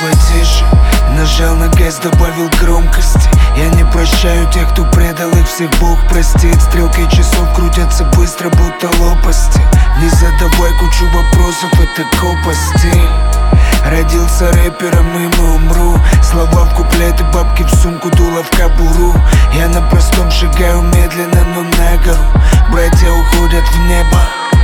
потише. Нажал на газ, добавил громкости. Я не прощаю тех, кто предал их, всех Бог простит. Стрелки часов крутятся быстро, будто лопасти. Не задавай кучу вопросов, это копа стиль. Родился рэпером, им умру. Слова в куплеты, бабки в сумку, дуло в кобуру. Я на простом шагаю медленно, но на гору. Братья уходят в небо.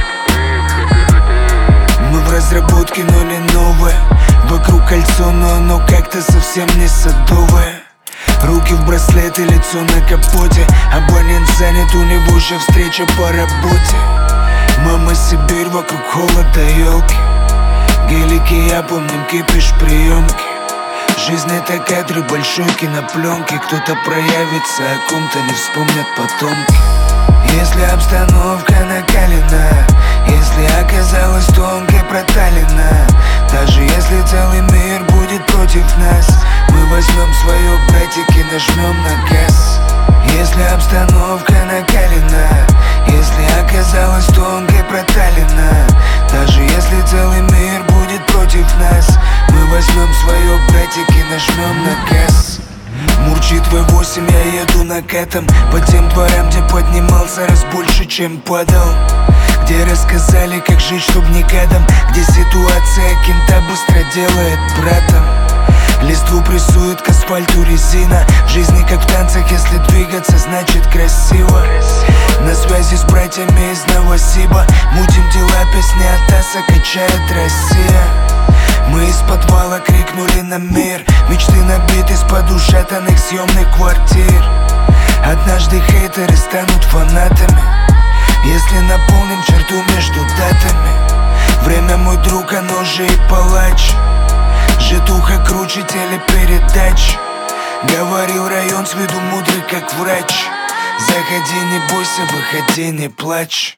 Мы в разработке, но не новое. Вокруг кольцо, но оно как-то совсем не садовое. Руки в браслеты, лицо на капоте. Абонент занят, у него же встреча по работе. Мама, Сибирь, вокруг холода, елки. Гелики, я помним кипиш, приемки. Жизнь это кадры большой кинопленки. Кто-то проявится, о ком-то не вспомнят потомки. Если обстановка накалена, если оказалась тонкой проталина, даже если целый мир будет против нас, мы возьмем свое, братики, нажмем на газ. Если обстановка накалена, если оказалась тонкой проталина, даже если целый мир будет против нас, мы возьмем свое, братики, нажмем на газ. Мурчит V8, я еду накатом по тем дворам, где поднимался раз больше, чем падал. Где рассказали, как жить, чтоб не гадом. Где ситуация кента быстро делает братом. Листву прессует к асфальту резина. В жизни как в танцах, если двигаться, значит красиво. На связи с братьями из Новосиба. Мутим дела, песня от Аса качает Россия. Мы из подвала крикнули на мир. Мечты набиты из-под ушатанных съемных квартир. Однажды хейтеры станут фанатами, если наполним черту между датами. Время, мой друг, оно же и палач. Житуха круче телепередач. Говорил район с виду мудрый, как врач. Заходи, не бойся, выходи, не плачь.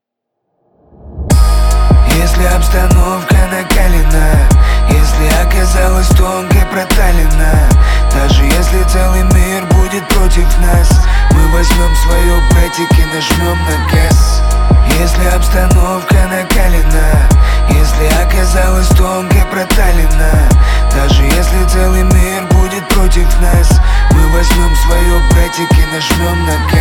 Если обстановка накалена, если оказалась тонкой проталина, даже если целый мир будет против нас, мы возьмем свое, братики, нажмем на газ. Если обстановка накалена, если оказалась тонкой проталина, даже если целый мир будет против нас, мы возьмем свое, братики, нажмем на газ.